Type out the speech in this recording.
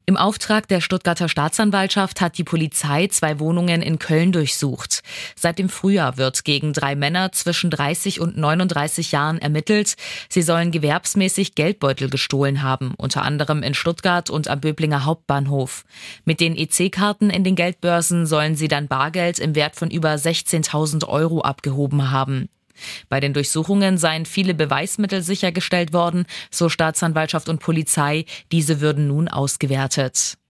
Im Auftrag der Stuttgarter Staatsanwaltschaft hat die Polizei 2 Wohnungen in Köln durchsucht. Seit dem Frühjahr wird gegen 3 Männer zwischen 30 und 39 Jahren ermittelt. Sie sollen gewerbsmäßig Geldbeutel gestohlen haben, unter anderem in Stuttgart und am Böblinger Hauptbahnhof. Mit den EC-Karten in den Geldbörsen sollen sie dann Bargeld im Wert von über 16.000 € abgehoben haben. Bei den Durchsuchungen seien viele Beweismittel sichergestellt worden, so Staatsanwaltschaft und Polizei. Diese würden nun ausgewertet.